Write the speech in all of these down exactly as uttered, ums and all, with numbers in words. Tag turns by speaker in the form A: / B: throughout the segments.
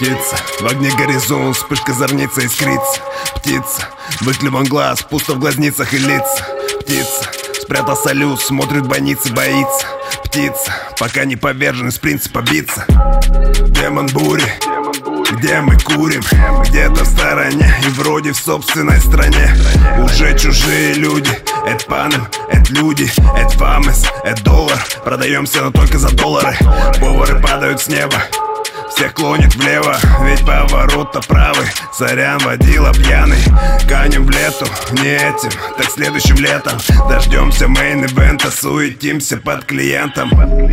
A: Птица, в огне горизонт, вспышка зорница искрится. Птица, выклеван глаз, пусто в глазницах и лица. Птица, спрятал салют, смотрит в бойницы, боится. Птица, пока не повержен из принципа биться. Демон бури, где мы курим, где-то в стороне и вроде в собственной стране. Уже чужие люди, это панем, это люди, это фамес, это доллар. Продаемся, но только за доллары. Повары падают с неба, всех клонит влево, ведь поворот-то правый. Сорян, водила пьяный. Канем в лету, не этим, так следующим летом. Дождемся мейн-ивента, суетимся под клиентом.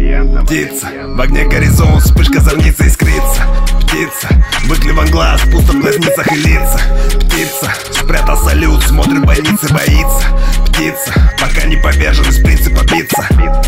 A: Птица, в огне горизонт, вспышка зорница искрится. Птица, выклеван глаз, пусто в глазницах и лица. Птица, спрятал салют, смотрит в больнице, боится. Птица, пока не повержен из принципа биться.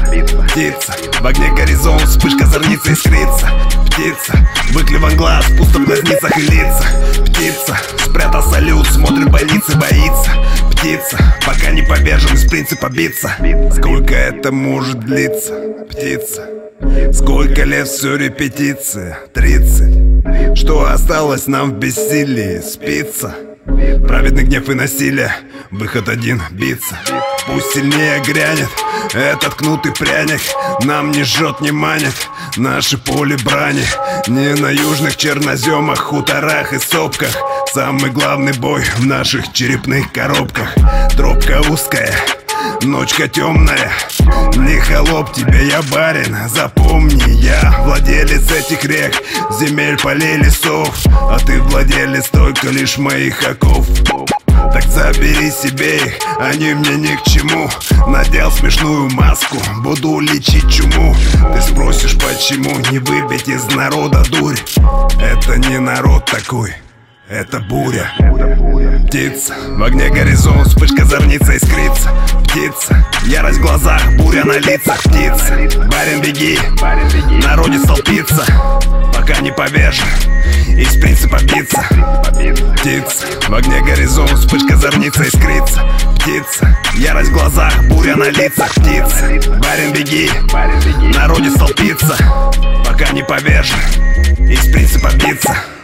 A: Птица, в огне горизонт, вспышка зорница искрится. Птица, выклеван глаз, пусто в глазницах и лица. Птица, спрятал салют, смотрит в больнице, боится. Птица, пока не повержен из принципа биться. Сколько это может длиться? Птица, сколько лет все репетиция? Тридцать. Что осталось нам в бессилии? Спится. Праведный гнев и насилие, выход один — биться. Пусть сильнее грянет этот кнутый пряник. Нам не жжет, не манит наши поле брани. Не на южных черноземах, хуторах и сопках. Самый главный бой в наших черепных коробках. Тропка узкая, ночка темная. Не холоп тебе, я барин, запомни, я владелец этих рек, земель, полей, лесов. А ты владелец только лишь моих оков. Так забери себе их, они мне ни к чему. Надел смешную маску, буду лечить чуму. Ты спросишь, почему не выбить из народа дурь? Это не народ такой, это буря. Птица, в огне горизонт, вспышка зорница искрится. Птица, ярость в глазах, буря на лицах. Птица, барин, беги, народец толпится, пока не повержен из принципа биться. Птица, в огне горизонт, вспышка зорница искрится. Птица, ярость в глазах, буря на лицах. Птица, барин, беги, народец толпится, пока не повержен из принципа биться.